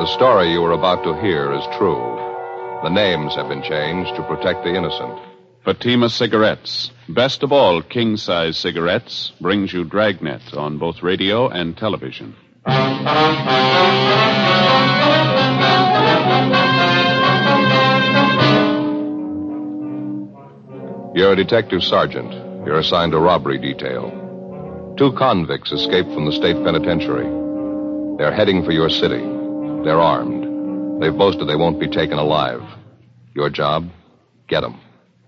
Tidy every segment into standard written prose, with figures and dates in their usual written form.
story you are about to hear is true. The names have been changed to protect the innocent. Fatima Cigarettes, best of all king-size cigarettes, brings you Dragnet on both radio and television. You're a detective sergeant. You're assigned to robbery detail. 2 convicts escaped from the state penitentiary. They're heading for your city. They're armed. They've boasted they won't be taken alive. Your job? Get them.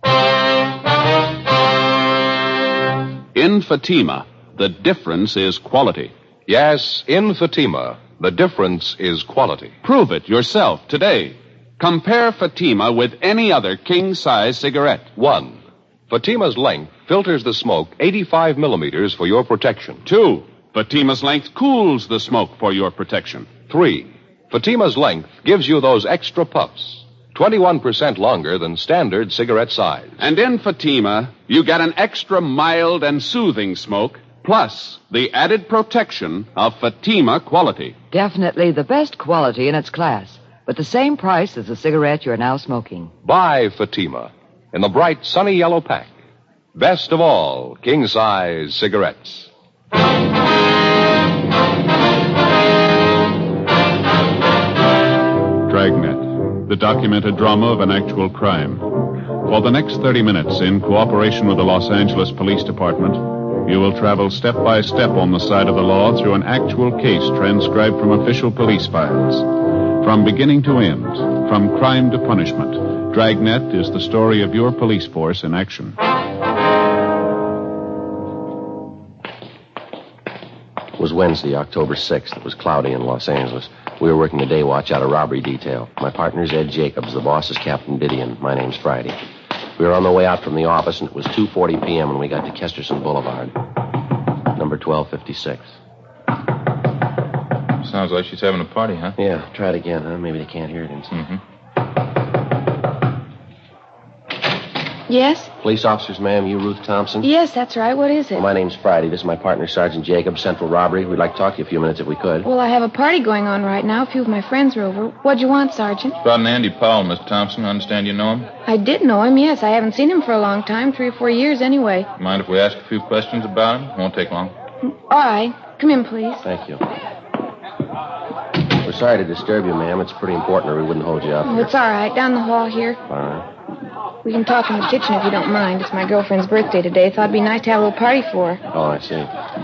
In Fatima, the difference is quality. Yes, in Fatima, the difference is quality. Prove it yourself today. Compare Fatima with any other king-size cigarette. 1. Fatima's length filters the smoke 85 millimeters for your protection. 2. Fatima's length cools the smoke for your protection. 3. Fatima's length gives you those extra puffs, 21% longer than standard cigarette size. And in Fatima, you get an extra mild and soothing smoke, plus the added protection of Fatima quality. Definitely the best quality in its class, but the same price as the cigarette you're now smoking. Buy Fatima in the bright, sunny yellow pack. Best of all, king-size cigarettes. Dragnet, the documented drama of an actual crime. For the next 30 minutes, in cooperation with the Los Angeles Police Department, you will travel step by step on the side of the law through an actual case transcribed from official police files. From beginning to end, from crime to punishment, Dragnet is the story of your police force in action. It was Wednesday, October 6th. It was cloudy in Los Angeles. We were working the day watch out of robbery detail. My partner's Ed Jacobs. The boss is Captain Didion. My name's Friday. We were on the way out from the office, and it was 2:40 p.m. when we got to Kesterson Boulevard. Number 1256. Sounds like she's having a party, huh? Yeah, try it again, huh? Maybe they can't hear it inside. Mm-hmm. Yes? Police officers, ma'am. You Ruth Thompson? Yes, that's right. What is it? Well, my name's Friday. This is my partner, Sergeant Jacobs, Central Robbery. We'd like to talk to you a few minutes if we could. Well, I have a party going on right now. A few of my friends are over. What'd you want, Sergeant? About an Andy Powell, Miss Thompson. I understand you know him. I did know him, yes. I haven't seen him for a long time, 3 or 4 years anyway. Mind if we ask a few questions about him? Won't take long. All right. Come in, please. Thank you. We're sorry to disturb you, ma'am. It's pretty important or we wouldn't hold you up Oh, here. it's all right. Down the hall here. All right. We can talk in the kitchen if you don't mind. It's my girlfriend's birthday today. Thought it'd be nice to have a little party for her. Oh, I see.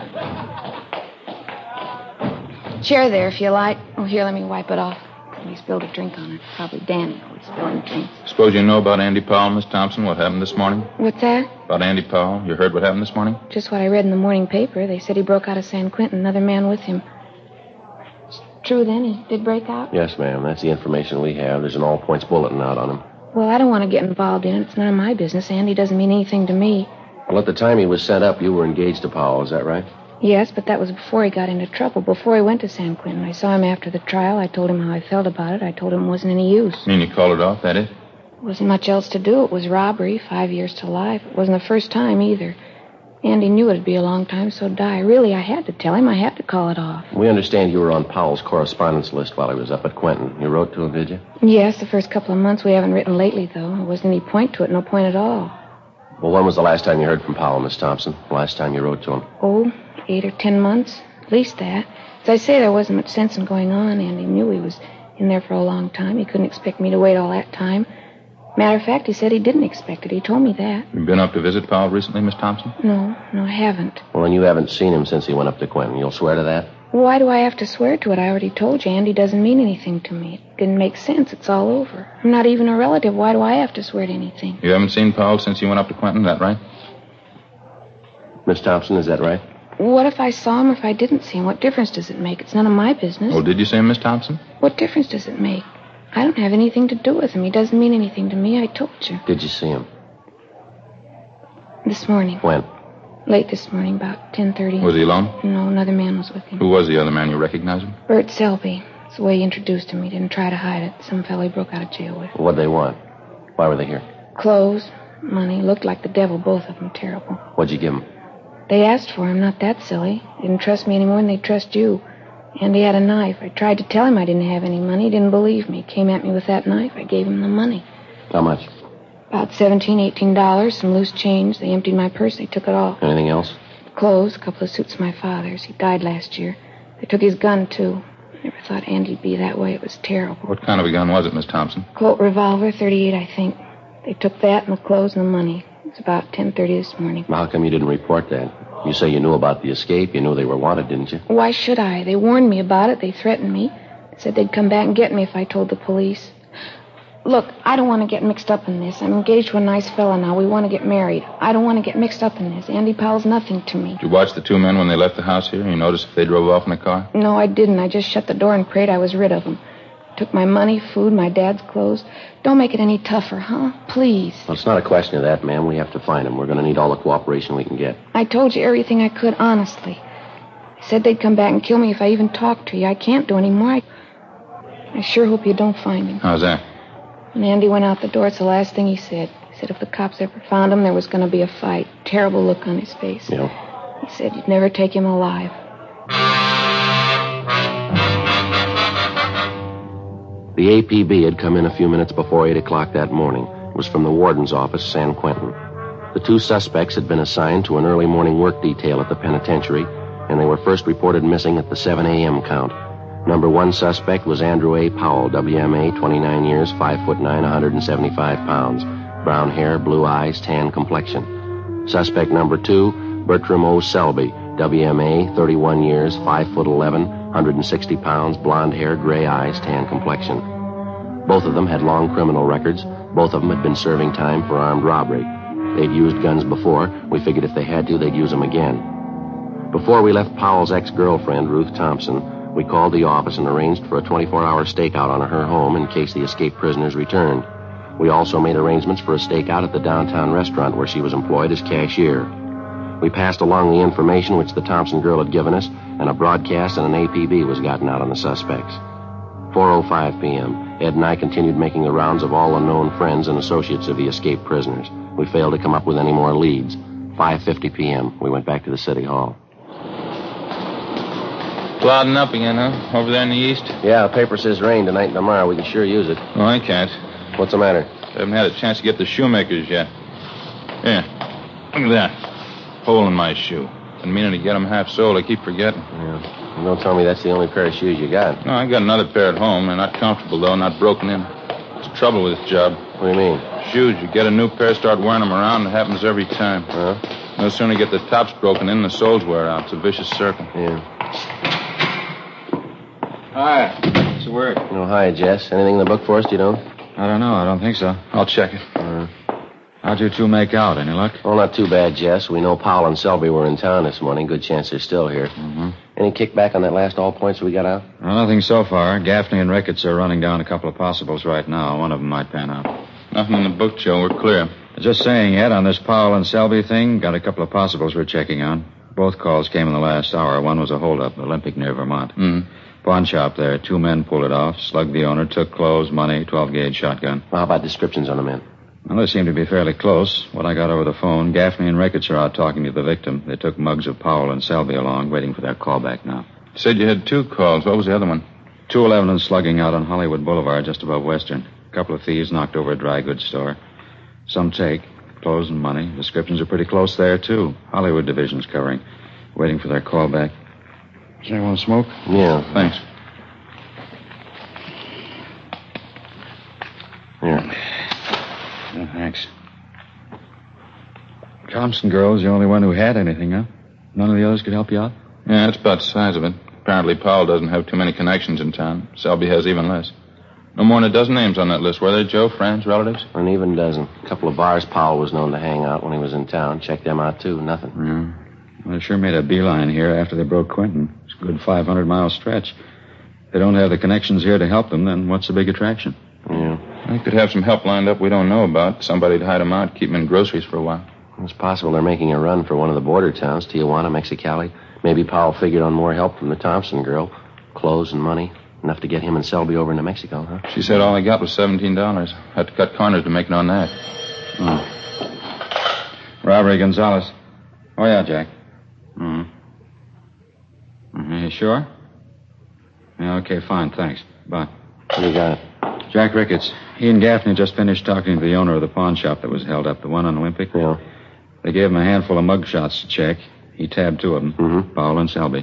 Chair there, if you like. Oh, here, let me wipe it off. Somebody spilled a drink on it. Probably Danny always spilling drinks. Suppose you know about Andy Powell, Miss Thompson, what happened this morning? What's that? About Andy Powell. You heard what happened this morning? Just what I read in the morning paper. They said he broke out of San Quentin, another man with him. It's true, then? He did break out? Yes, ma'am. That's the information we have. There's an all-points bulletin out on him. Well, I don't want to get involved in it. It's none of my business. Andy doesn't mean anything to me. Well, at the time he was sent up, you were engaged to Powell. Is that right? Yes, but that was before he got into trouble, before he went to San Quentin. I saw him after the trial. I told him how I felt about it. I told him it wasn't any use. Mean you called it off, that it? There wasn't much else to do. It was robbery, 5 years to life. It wasn't the first time either. Andy knew it'd be a long time, so die. Really, I had to tell him. I had to call it off. We understand you were on Powell's correspondence list while he was up at Quentin. You wrote to him, did you? Yes, the first couple of months. We haven't written lately, though. There wasn't any point to it, no point at all. Well, when was the last time you heard from Powell, Miss Thompson? The last time you wrote to him? Oh, 8 or 10 months. At least that. As I say, there wasn't much sense in going on. Andy knew he was in there for a long time. He couldn't expect me to wait all that time. Matter of fact, he said he didn't expect it. He told me that. You been up to visit Powell recently, Miss Thompson? No, I haven't. Well, then you haven't seen him since he went up to Quentin. You'll swear to that? Why do I have to swear to it? I already told you Andy doesn't mean anything to me. It didn't make sense. It's all over. I'm not even a relative. Why do I have to swear to anything? You haven't seen Powell since he went up to Quentin, is that right? Miss Thompson, is that right? What if I saw him or if I didn't see him? What difference does it make? It's none of my business. Oh, did you see him, Miss Thompson? What difference does it make? I don't have anything to do with him. He doesn't mean anything to me. I told you. Did you see him? This morning. When? Late this morning, about 10:30. Was he alone? No, another man was with him. Who was the other man? You recognize him? Bert Selby. It's the way he introduced him. He didn't try to hide it. Some fellow he broke out of jail with. What'd they want? Why were they here? Clothes, money. Looked like the devil, both of them. Terrible. What'd you give them? They asked for him. Not that silly. They didn't trust me any more than they trust you. Andy had a knife. I tried to tell him I didn't have any money. He didn't believe me. He came at me with that knife. I gave him the money. How much? About $17, $18, some loose change. They emptied my purse. They took it all. Anything else? Clothes, a couple of suits of my father's. He died last year. They took his gun, too. I never thought Andy'd be that way. It was terrible. What kind of a gun was it, Miss Thompson? Colt revolver, 38, I think. They took that and the clothes and the money. It was about 10:30 this morning. Well, how come you didn't report that? You say you knew about the escape. You knew they were wanted, didn't you? Why should I? They warned me about it. They threatened me. They said they'd come back and get me if I told the police. Look, I don't want to get mixed up in this. I'm engaged to a nice fella now. We want to get married. I don't want to get mixed up in this. Andy Powell's nothing to me. Did you watch the two men when they left the house here? You noticed if they drove off in a car? No, I didn't. I just shut the door and prayed I was rid of them. Took my money, food, my dad's clothes. Don't make it any tougher, huh? Please. Well, it's not a question of that, ma'am. We have to find them. We're going to need all the cooperation we can get. I told you everything I could, honestly. They said they'd come back and kill me if I even talked to you. I can't do any more. I sure hope you don't find him. How's that? When Andy went out the door, it's the last thing he said. He said if the cops ever found him, there was going to be a fight. Terrible look on his face. Yeah. He said you'd never take him alive. The APB had come in a few minutes before 8 o'clock that morning. It was from the warden's office, San Quentin. The two suspects had been assigned to an early morning work detail at the penitentiary, and they were first reported missing at the 7 a.m. count. Number one suspect was Andrew A. Powell, WMA, 29 years, 5'9", 175 pounds. Brown hair, blue eyes, tan complexion. Suspect number two, Bertram O. Selby, WMA, 31 years, 5'11", 160 pounds, blonde hair, gray eyes, tan complexion. Both of them had long criminal records. Both of them had been serving time for armed robbery. They'd used guns before. We figured if they had to, they'd use them again. Before we left Powell's ex-girlfriend, Ruth Thompson, we called the office and arranged for a 24-hour stakeout on her home in case the escaped prisoners returned. We also made arrangements for a stakeout at the downtown restaurant where she was employed as cashier. We passed along the information which the Thompson girl had given us, and a broadcast and an APB was gotten out on the suspects. 4:05 p.m., Ed and I continued making the rounds of all the known friends and associates of the escaped prisoners. We failed to come up with any more leads. 5:50 p.m., we went back to the city hall. Clouding up again, huh? Over there in the east? Yeah, the paper says rain tonight and tomorrow. We can sure use it. Oh, I can't. What's the matter? I haven't had a chance to get the shoemakers yet. Here, look at that. Hole in my shoe. Been meaning to get them half-soled. I keep forgetting. Yeah. Don't tell me that's the only pair of shoes you got. No, I got another pair at home. They're not comfortable, though, not broken in. What's the trouble with this job? What do you mean? Shoes. You get a new pair, start wearing them around, it happens every time. Huh? No sooner you get the tops broken in, the soles wear out. It's a vicious circle. Yeah. Hi. What's the word? Oh, hi, Jess. Anything in the book for us, you don't? I don't know. I don't think so. I'll check it. How'd you two make out? Any luck? Oh, not too bad, Jess. We know Powell and Selby were in town this morning. Good chance they're still here. Mm-hmm. Any kickback on that last all points we got out? Well, nothing so far. Gaffney and Ricketts are running down a couple of possibles right now. One of them might pan out. Nothing in the book, Joe. We're clear. Just saying, Ed, on this Powell and Selby thing, got a couple of possibles we're checking on. Both calls came in the last hour. One was a holdup, Olympic near Vermont. Pawn shop there. Two men pulled it off, slugged the owner, took clothes, money, 12-gauge shotgun. Well, how about descriptions on the men? Well, they seem to be fairly close. What I got over the phone, Gaffney and Ricketts are out talking to the victim. They took mugs of Powell and Selby along, waiting for their call back now. You said you had two calls. What was the other one? 211 and slugging out on Hollywood Boulevard, just above Western. A couple of thieves knocked over a dry goods store. Some take, clothes and money. Descriptions are pretty close there, too. Hollywood division's covering. Waiting for their call back. Does anyone want to smoke? Yeah. Thanks. Here. Yeah, thanks. Thompson girl's the only one who had anything, huh? None of the others could help you out? Yeah, that's about the size of it. Apparently Powell doesn't have too many connections in town. Selby has even less. No more than a dozen names on that list, were there, Joe? Friends, relatives? An even dozen. A couple of bars Powell was known to hang out when he was in town. Checked them out, too. Nothing. Yeah. Well, they sure made a beeline here after they broke Quentin. It's a good 500-mile stretch. If they don't have the connections here to help them, then what's the big attraction? Yeah. They could have some help lined up we don't know about. Somebody to hide them out, keep them in groceries for a while. It's possible they're making a run for one of the border towns, Tijuana, Mexicali. Maybe Powell figured on more help from the Thompson girl. Clothes and money. Enough to get him and Selby over into Mexico, huh? She said all they got was $17. Had to cut corners to make it on that. Robbery, Gonzalez. Oh, yeah, Jack. You sure? Yeah, okay, fine, thanks. Bye. What do you got? Jack Ricketts. He and Gaffney just finished talking to the owner of the pawn shop that was held up, the one on Olympic. Yeah. They gave him a handful of mug shots to check. He tabbed two of them, Powell and Selby.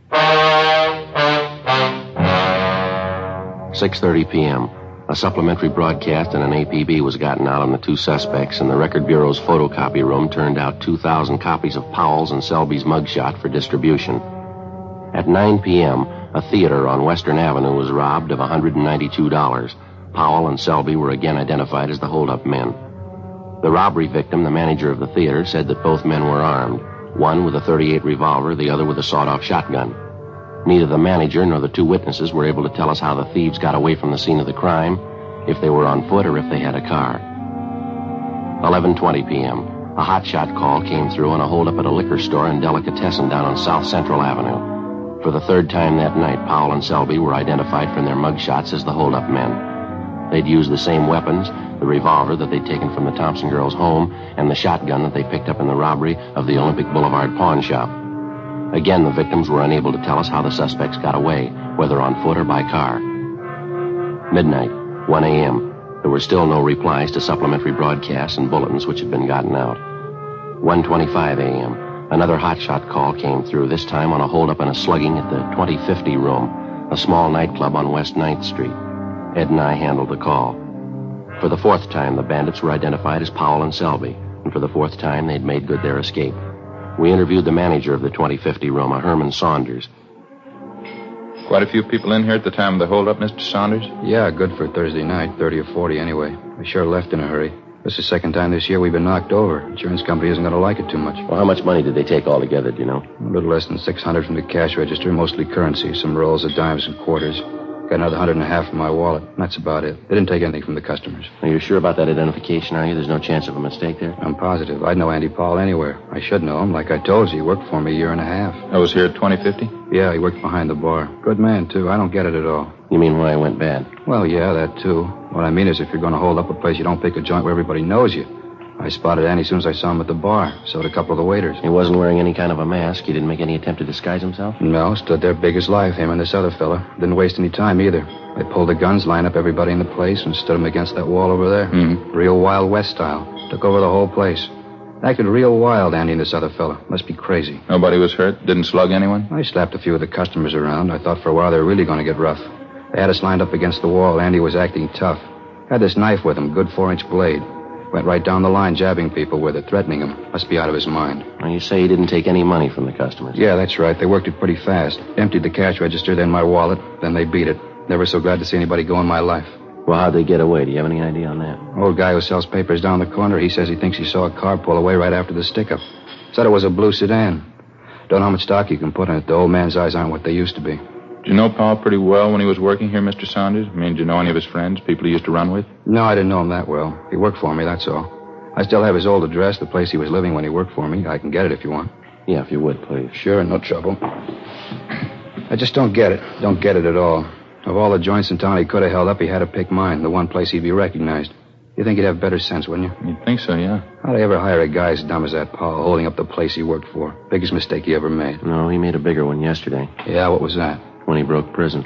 6:30 p.m. A supplementary broadcast and an APB was gotten out on the two suspects, and the Record Bureau's photocopy room turned out 2,000 copies of Powell's and Selby's mugshot for distribution. At 9 p.m., a theater on Western Avenue was robbed of $192. Powell and Selby were again identified as the hold-up men. The robbery victim, the manager of the theater, said that both men were armed, one with a .38 revolver, the other with a sawed-off shotgun. Neither the manager nor the two witnesses were able to tell us how the thieves got away from the scene of the crime, if they were on foot or if they had a car. 11:20 p.m. A hotshot call came through on a holdup at a liquor store and delicatessen down on South Central Avenue. For the third time that night, Powell and Selby were identified from their mugshots as the holdup men. They'd used the same weapons, the revolver that they'd taken from the Thompson girls' home and the shotgun that they picked up in the robbery of the Olympic Boulevard pawn shop. Again, the victims were unable to tell us how the suspects got away, whether on foot or by car. Midnight, 1 a.m. There were still no replies to supplementary broadcasts and bulletins which had been gotten out. 1:25 a.m. Another hotshot call came through, this time on a holdup and a slugging at the 2050 Room, a small nightclub on West 9th Street. Ed and I handled the call. For the fourth time, the bandits were identified as Powell and Selby, and for the fourth time, they'd made good their escape. We interviewed the manager of the 2050 Room, a Herman Saunders. Quite a few people in here at the time of the holdup, Mr. Saunders? Yeah, good for Thursday night, 30 or 40 anyway. We sure left in a hurry. This is the second time this year we've been knocked over. Insurance company isn't going to like it too much. Well, how much money did they take altogether, do you know? A little less than $600 from the cash register, mostly currency, some rolls of dimes and quarters. Got another $150 from my wallet. That's about it. They didn't take anything from the customers. Are you sure about that identification, are you? There's no chance of a mistake there? I'm positive. I'd know Andy Powell anywhere. I should know him. Like I told you, he worked for me a year and a half. I was here at 2050? Yeah, he worked behind the bar. Good man, too. I don't get it at all. You mean why it went bad? Well, yeah, that, too. What I mean is if you're going to hold up a place, you don't pick a joint where everybody knows you. I spotted Andy as soon as I saw him at the bar. So did a couple of the waiters. He wasn't wearing any kind of a mask? He didn't make any attempt to disguise himself? No, stood there big as life, him and this other fella. Didn't waste any time either. They pulled the guns, lined up everybody in the place, and stood them against that wall over there. Real Wild West style. Took over the whole place. Acted real wild, Andy and this other fella. Must be crazy. Nobody was hurt? Didn't slug anyone? I slapped a few of the customers around. I thought for a while they were really going to get rough. They had us lined up against the wall. Andy was acting tough. Had this knife with him, good 4-inch blade. Went right down the line jabbing people with it, threatening them. Must be out of his mind. Well, you say he didn't take any money from the customers? Yeah, that's right. They worked it pretty fast. Emptied the cash register, then my wallet. Then they beat it. Never so glad to see anybody go in my life. Well, how'd they get away? Do you have any idea on that? Old guy who sells papers down the corner, he says he thinks he saw a car pull away right after the stick-up. Said it was a blue sedan. Don't know how much stock you can put in it. The old man's eyes aren't what they used to be. Did you know Powell pretty well when he was working here, Mr. Saunders? I mean, did you know any of his friends, people he used to run with? No, I didn't know him that well. He worked for me, that's all. I still have his old address, the place he was living when he worked for me. I can get it if you want. Yeah, if you would, please. Sure, no trouble. I just don't get it. Don't get it at all. Of all the joints in town he could have held up, he had to pick mine, the one place he'd be recognized. You think he'd have better sense, wouldn't you? You'd think so, yeah. How'd I ever hire a guy as dumb as that Powell, holding up the place he worked for? Biggest mistake he ever made. No, he made a bigger one yesterday. Yeah, what was that? When he broke prison.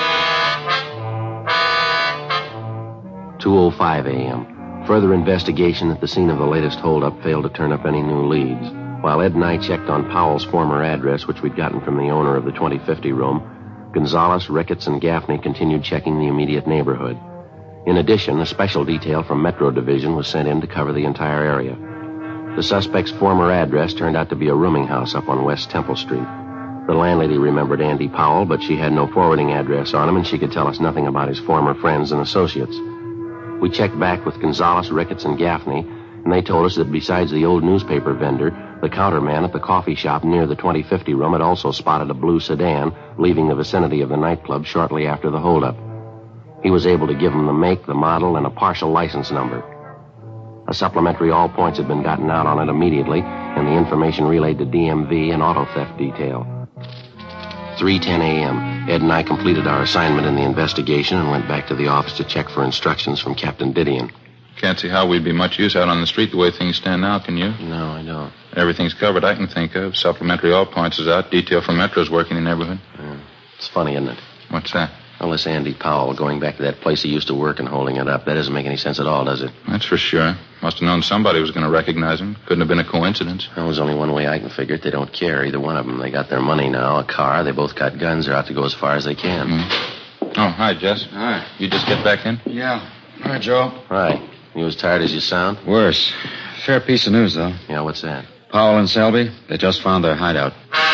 2:05 a.m. Further investigation at the scene of the latest holdup failed to turn up any new leads. While Ed and I checked on Powell's former address, which we'd gotten from the owner of the 2050 Room, Gonzalez, Ricketts, and Gaffney continued checking the immediate neighborhood. In addition, a special detail from Metro Division was sent in to cover the entire area. The suspect's former address turned out to be a rooming house up on West Temple Street. The landlady remembered Andy Powell, but she had no forwarding address on him, and she could tell us nothing about his former friends and associates. We checked back with Gonzalez, Ricketts, and Gaffney, and they told us that besides the old newspaper vendor, the counterman at the coffee shop near the 2050 Room had also spotted a blue sedan leaving the vicinity of the nightclub shortly after the holdup. He was able to give them the make, the model, and a partial license number. A supplementary all points had been gotten out on it immediately, and the information relayed to DMV and auto theft detail. 3:10 a.m. Ed and I completed our assignment in the investigation and went back to the office to check for instructions from Captain Didion. Can't see how we'd be much use out on the street the way things stand now, can you? No, I don't. Everything's covered I can think of. Supplementary all points is out. Detail from Metro's working in the neighborhood. It's funny, isn't it? What's that? Well, this Andy Powell going back to that place he used to work and holding it up. That doesn't make any sense at all, does it? That's for sure. Must have known somebody was going to recognize him. Couldn't have been a coincidence. Well, there's only one way I can figure it. They don't care, either one of them. They got their money now, a car. They both got guns. They're out to go as far as they can. Oh, hi, Jess. Hi. You just get back in? Yeah. Hi, Joe. Right. You as tired as you sound? Worse. Fair piece of news, though. Yeah, what's that? Powell and Selby, they just found their hideout.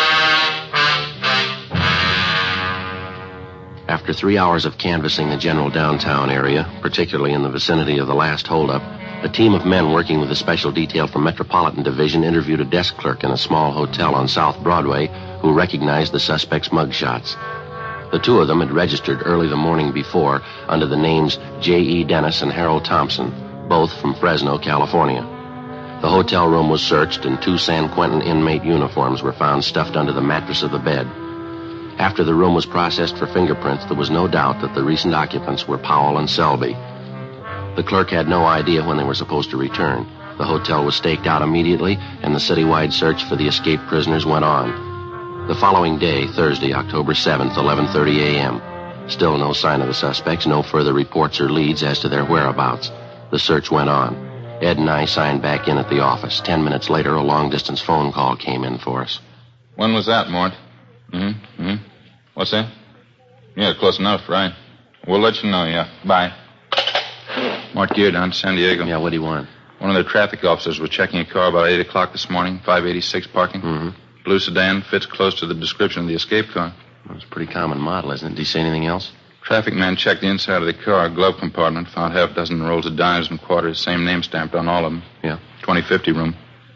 After 3 hours of canvassing the general downtown area, particularly in the vicinity of the last holdup, a team of men working with a special detail from Metropolitan Division interviewed a desk clerk in a small hotel on South Broadway who recognized the suspect's mugshots. The two of them had registered early the morning before under the names J.E. Dennis and Harold Thompson, both from Fresno, California. The hotel room was searched and 2 San Quentin inmate uniforms were found stuffed under the mattress of the bed. After the room was processed for fingerprints, there was no doubt that the recent occupants were Powell and Selby. The clerk had no idea when they were supposed to return. The hotel was staked out immediately, and the citywide search for the escaped prisoners went on. The following day, Thursday, October 7th, 11:30 a.m., still no sign of the suspects, no further reports or leads as to their whereabouts. The search went on. Ed and I signed back in at the office. 10 minutes later, a long-distance phone call came in for us. When was that, Mort? What's that? Yeah, close enough, right. We'll let you know, yeah. Bye. Mort Gear down to San Diego. Yeah, what do you want? One of their traffic officers was checking a car about 8 o'clock this morning, 586 parking. Blue sedan, fits close to the description of the escape car. Well, it's a pretty common model, isn't it? Did he say anything else? Traffic man checked the inside of the car, glove compartment, found half a dozen rolls of dimes and quarters, same name stamped on all of them. Yeah. 2050 room.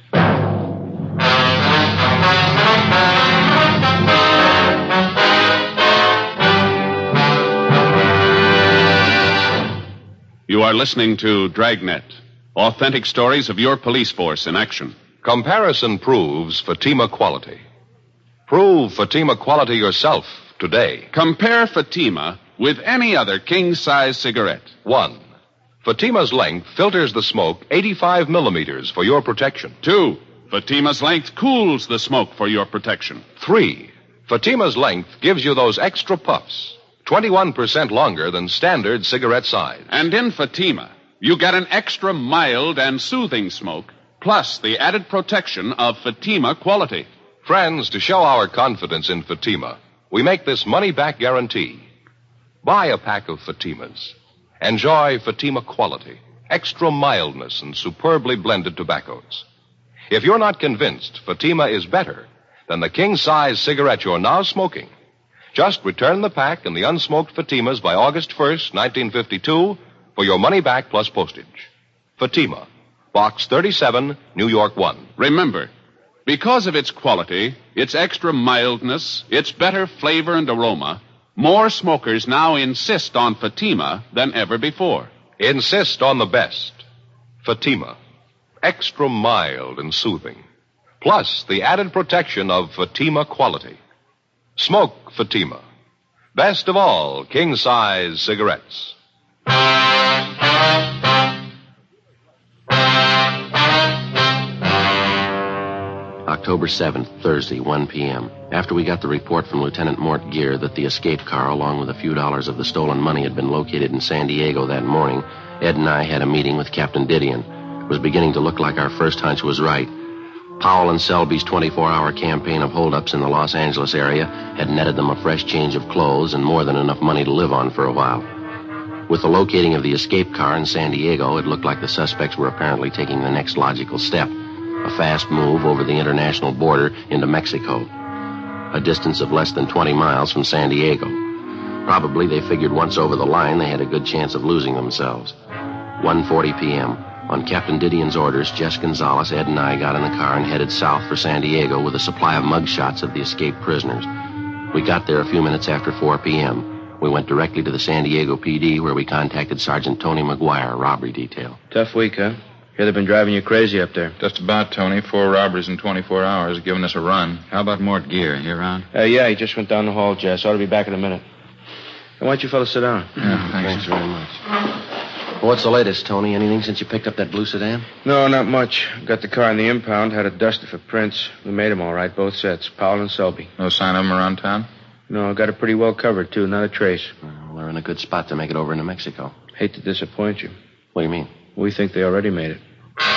You are listening to Dragnet, authentic stories of your police force in action. Comparison proves Fatima quality. Prove Fatima quality yourself today. Compare Fatima with any other king-size cigarette. 1. Fatima's length filters the smoke 85 millimeters for your protection. 2. Fatima's length cools the smoke for your protection. 3. Fatima's length gives you those extra puffs, 21% longer than standard cigarette size. And in Fatima, you get an extra mild and soothing smoke, plus the added protection of Fatima quality. Friends, to show our confidence in Fatima, we make this money-back guarantee. Buy a pack of Fatimas. Enjoy Fatima quality, extra mildness, and superbly blended tobaccos. If you're not convinced Fatima is better than the king-size cigarette you're now smoking, just return the pack and the unsmoked Fatimas by August 1st, 1952, for your money back plus postage. Fatima, Box 37, New York 1. Remember, because of its quality, its extra mildness, its better flavor and aroma, more smokers now insist on Fatima than ever before. Insist on the best. Fatima, extra mild and soothing, plus the added protection of Fatima quality. Smoke Fatima. Best of all, king-size cigarettes. October 7th, Thursday, 1 p.m. After we got the report from Lieutenant Mort Gear that the escape car, along with a few dollars of the stolen money, had been located in San Diego that morning, Ed and I had a meeting with Captain Didion. It was beginning to look like our first hunch was right. Powell and Selby's 24-hour campaign of holdups in the Los Angeles area had netted them a fresh change of clothes and more than enough money to live on for a while. With the locating of the escape car in San Diego, it looked like the suspects were apparently taking the next logical step, a fast move over the international border into Mexico, a distance of less than 20 miles from San Diego. Probably they figured once over the line they had a good chance of losing themselves. 1:40 p.m. On Captain Didion's orders, Jess Gonzalez, Ed, and I got in the car and headed south for San Diego with a supply of mugshots of the escaped prisoners. We got there a few minutes after 4 p.m. We went directly to the San Diego PD, where we contacted Sergeant Tony McGuire, robbery detail. Tough week, huh? Hear they've been driving you crazy up there. Just about, Tony. 4 robberies in 24 hours, giving us a run. How about Mort Gear? He around? Yeah, he just went down the hall, Jess. Ought to be back in a minute. Why don't you fellas sit down? Yeah, Thanks very much. What's the latest, Tony? Anything since you picked up that blue sedan? No, not much. Got the car in the impound, had it dusted for prints. We made them all right, both sets. Powell and Selby. No sign of them around town? No, got it pretty well covered, too. Not a trace. We're in a good spot to make it over into Mexico. Hate to disappoint you. What do you mean? We think they already made it.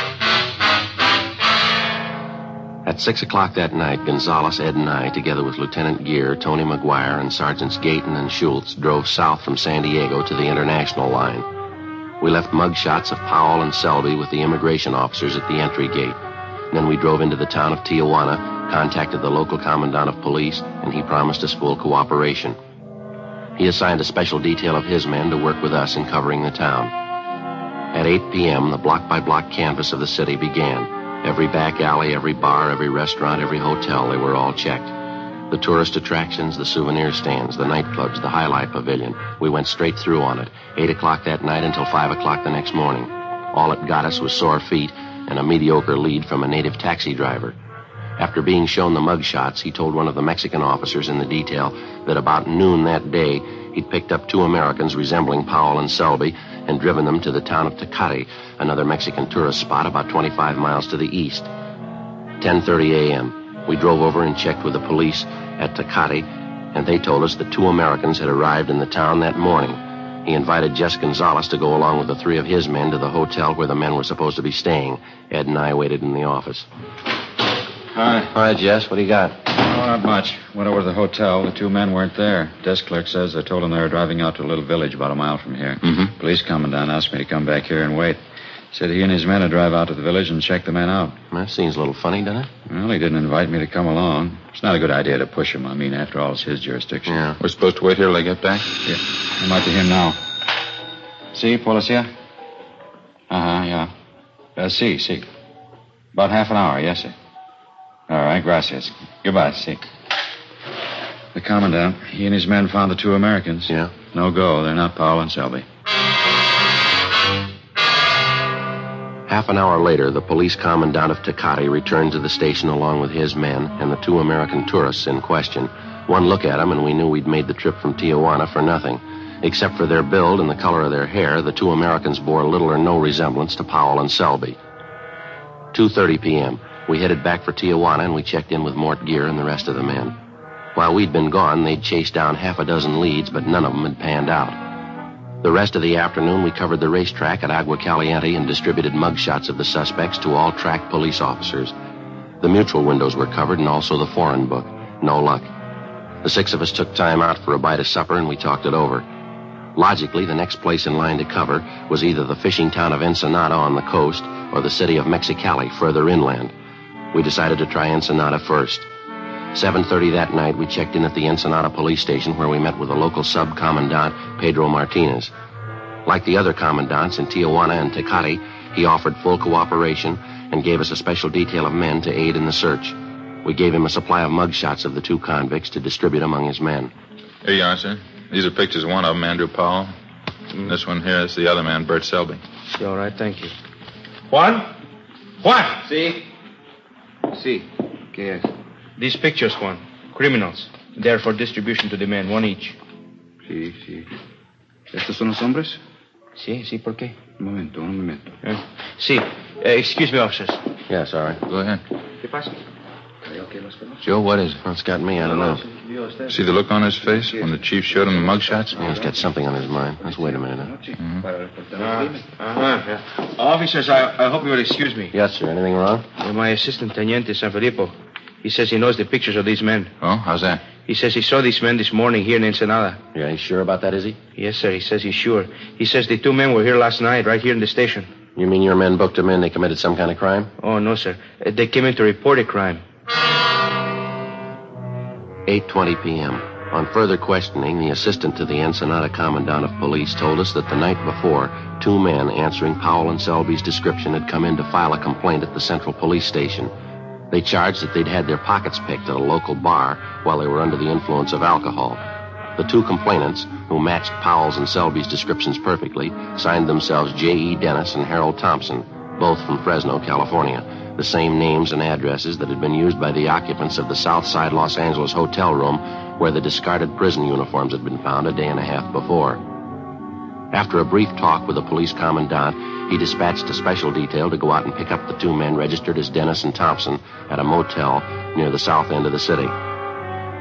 At 6 o'clock that night, Gonzalez, Ed, and I, together with Lieutenant Gear, Tony McGuire, and Sergeants Gayton and Schultz, drove south from San Diego to the international line. We left mugshots of Powell and Selby with the immigration officers at the entry gate. Then we drove into the town of Tijuana, contacted the local commandant of police, and he promised us full cooperation. He assigned a special detail of his men to work with us in covering the town. At 8 p.m., the block-by-block canvass of the city began. Every back alley, every bar, every restaurant, every hotel, they were all checked. The tourist attractions, the souvenir stands, the nightclubs, the Highlight Pavilion. We went straight through on it, 8 o'clock that night until 5 o'clock the next morning. All it got us was sore feet and a mediocre lead from a native taxi driver. After being shown the mugshots, he told one of the Mexican officers in the detail that about noon that day, he'd picked up 2 Americans resembling Powell and Selby and driven them to the town of Tecate, another Mexican tourist spot about 25 miles to the east. 10:30 a.m., we drove over and checked with the police at Tecate, and they told us that 2 Americans had arrived in the town that morning. He invited Jess Gonzalez to go along with the 3 of his men to the hotel where the men were supposed to be staying. Ed and I waited in the office. Hi, Jess. What do you got? Oh, not much. Went over to the hotel. The 2 men weren't there. Desk clerk says they told him they were driving out to a little village about a mile from here. Mm-hmm. Police commandant asked me to come back here and wait. Said he and his men would drive out to the village and check the men out. That seems a little funny, doesn't it? Well, he didn't invite me to come along. It's not a good idea to push him. I mean, after all, it's his jurisdiction. Yeah. We're supposed to wait here till they get back? Yeah. It might be him now. Si, policia? Yeah. Si. About half an hour, yes, sir. All right, gracias. Goodbye, see. The commandant, he and his men found the 2 Americans. Yeah? No go. They're not Powell and Selby. Half an hour later, the police commandant of Tecate returned to the station along with his men and the 2 American tourists in question. One look at them, and we knew we'd made the trip from Tijuana for nothing. Except for their build and the color of their hair, the 2 Americans bore little or no resemblance to Powell and Selby. 2:30 p.m., we headed back for Tijuana, and we checked in with Mort Gear and the rest of the men. While we'd been gone, they'd chased down half a dozen leads, but none of them had panned out. The rest of the afternoon, we covered the racetrack at Agua Caliente and distributed mugshots of the suspects to all track police officers. The mutual windows were covered, and also the foreign book. No luck. The 6 of us took time out for a bite of supper, and we talked it over. Logically, the next place in line to cover was either the fishing town of Ensenada on the coast or the city of Mexicali further inland. We decided to try Ensenada first. 7:30 that night, we checked in at the Ensenada police station where we met with the local sub-commandant, Pedro Martinez. Like the other commandants in Tijuana and Tecate, he offered full cooperation and gave us a special detail of men to aid in the search. We gave him a supply of mugshots of the 2 convicts to distribute among his men. Here you are, sir. These are pictures of one of them, Andrew Powell. This one here is the other man, Bert Selby. All right, thank you. Juan? Si. ¿Qué es? These pictures, Juan. Criminals. They're for distribution to the men, 1 each. Sí. ¿Estos son los hombres? Sí, ¿por qué? Un momento. Sí. Excuse me, officers. Yeah, sorry. Go ahead. ¿Qué pasa? Joe, what is it? Well, it's got me. I don't know. See the look on his face when the chief showed him the mugshots? Yeah, he's got something on his mind. Let's wait a minute. Officers, I hope you will excuse me. Yes, sir. Anything wrong? My assistant, Teniente San Felipe. He says he knows the pictures of these men. Oh, how's that? He says he saw these men this morning here in Ensenada. Yeah, he's sure about that, is he? Yes, sir. He says he's sure. He says the 2 men were here last night, right here in the station. You mean your men booked them in? They committed some kind of crime? Oh, no, sir. They came in to report a crime. 8:20 p.m. On further questioning, the assistant to the Ensenada commandant of police told us that the night before, 2 men answering Powell and Selby's description had come in to file a complaint at the central police station. They charged that they'd had their pockets picked at a local bar while they were under the influence of alcohol. The 2 complainants, who matched Powell's and Selby's descriptions perfectly, signed themselves J.E. Dennis and Harold Thompson, both from Fresno, California, the same names and addresses that had been used by the occupants of the Southside Los Angeles hotel room where the discarded prison uniforms had been found a day and a half before. After a brief talk with the police commandant, he dispatched a special detail to go out and pick up the 2 men registered as Dennis and Thompson at a motel near the south end of the city.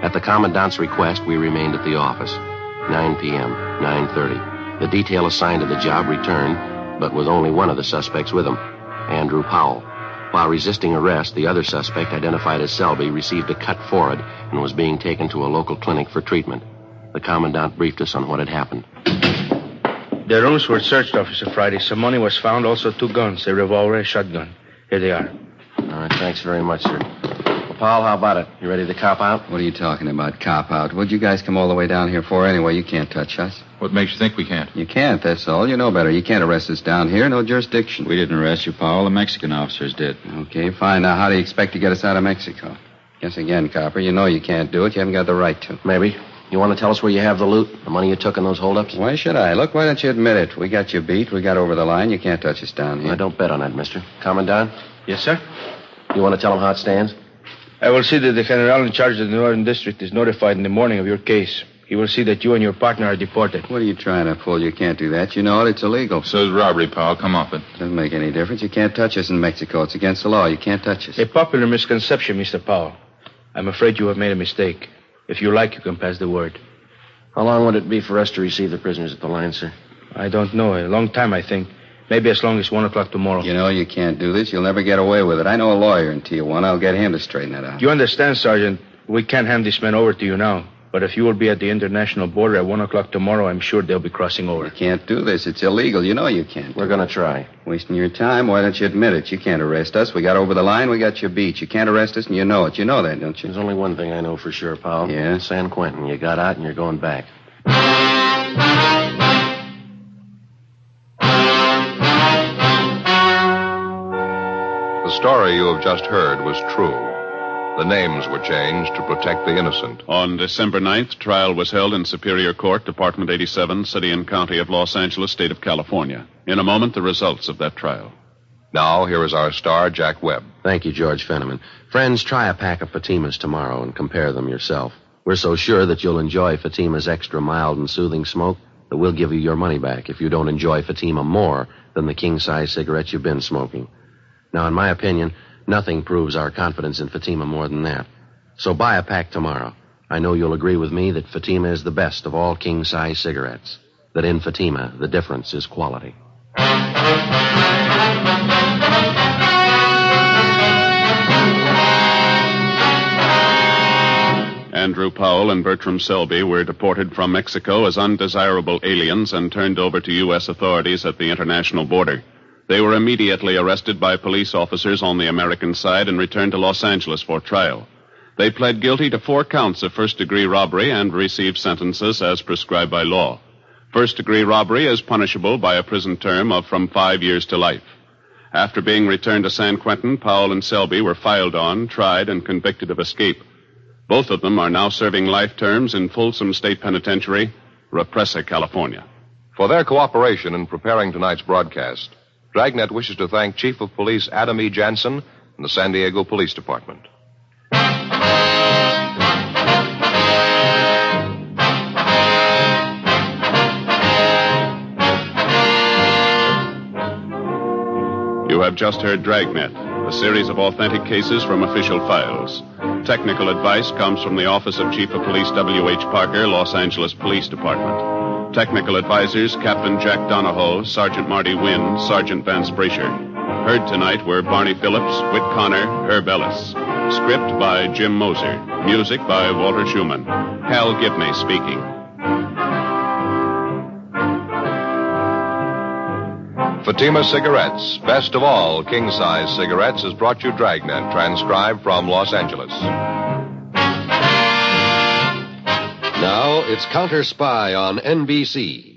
At the commandant's request, we remained at the office. 9 p.m., 9:30. The detail assigned to the job returned, but with only one of the suspects with him, Andrew Powell. While resisting arrest, the other suspect, identified as Selby, received a cut forehead and was being taken to a local clinic for treatment. The commandant briefed us on what had happened. Their rooms were searched, Officer Friday. Some money was found, also 2 guns, a revolver, a shotgun. Here they are. All right, thanks very much, sir. Well, Powell, how about it? You ready to cop out? What are you talking about, cop out? What'd you guys come all the way down here for anyway? You can't touch us. What makes you think we can't? You can't, that's all. You know better. You can't arrest us down here. No jurisdiction. We didn't arrest you, Powell. The Mexican officers did. Okay, fine. Now, how do you expect to get us out of Mexico? Guess again, copper. You know you can't do it. You haven't got the right to. Maybe. You want to tell us where you have the loot? The money you took in those holdups? Why should I? Look, why don't you admit it? We got you beat. We got over the line. You can't touch us down here. I don't bet on that, mister. Commandant? Yes, sir? You want to tell him how it stands? I will see that the general in charge of the Northern District is notified in the morning of your case. He will see that you and your partner are deported. What are you trying to pull? You can't do that. You know it. It's illegal. So is robbery, Powell. Come off it. Doesn't make any difference. You can't touch us in Mexico. It's against the law. You can't touch us. A popular misconception, Mr. Powell. I'm afraid you have made a mistake. If you like, you can pass the word. How long would it be for us to receive the prisoners at the line, sir? I don't know. A long time, I think. Maybe as long as 1 o'clock tomorrow. You know you can't do this. You'll never get away with it. I know a lawyer in Tijuana. I'll get him to straighten it out. You understand, Sergeant, we can't hand this man over to you now. But if you will be at the international border at 1 o'clock tomorrow, I'm sure they'll be crossing over. You can't do this. It's illegal. You know you can't. We're going to try. Wasting your time? Why don't you admit it? You can't arrest us. We got over the line. We got you beat. You can't arrest us, and you know it. You know that, don't you? There's only one thing I know for sure, Powell. Yeah? San Quentin. You got out and you're going back. The story you have just heard was true. The names were changed to protect the innocent. On December 9th, trial was held in Superior Court, Department 87, City and County of Los Angeles, State of California. In a moment, the results of that trial. Now, here is our star, Jack Webb. Thank you, George Fenneman. Friends, try a pack of Fatimas tomorrow and compare them yourself. We're so sure that you'll enjoy Fatima's extra mild and soothing smoke that we'll give you your money back if you don't enjoy Fatima more than the king-size cigarettes you've been smoking. Now, in my opinion, nothing proves our confidence in Fatima more than that. So buy a pack tomorrow. I know you'll agree with me that Fatima is the best of all king-size cigarettes. That in Fatima, the difference is quality. Andrew Powell and Bertram Selby were deported from Mexico as undesirable aliens and turned over to U.S. authorities at the international border. They were immediately arrested by police officers on the American side and returned to Los Angeles for trial. They pled guilty to 4 counts of first-degree robbery and received sentences as prescribed by law. First-degree robbery is punishable by a prison term of from 5 years to life. After being returned to San Quentin, Powell and Selby were filed on, tried, and convicted of escape. Both of them are now serving life terms in Folsom State Penitentiary, Represa, California. For their cooperation in preparing tonight's broadcast, Dragnet wishes to thank Chief of Police Adam E. Jansen and the San Diego Police Department. You have just heard Dragnet, a series of authentic cases from official files. Technical advice comes from the Office of Chief of Police W.H. Parker, Los Angeles Police Department. Technical advisors Captain Jack Donahoe, Sergeant Marty Wynn, Sergeant Vance Brasher. Heard tonight were Barney Phillips, Whit Connor, Herb Ellis. Script by Jim Moser. Music by Walter Schumann. Hal Gibney speaking. Fatima Cigarettes, best of all king-size cigarettes, has brought you Dragnet, transcribed from Los Angeles. Now it's Counter Spy on NBC.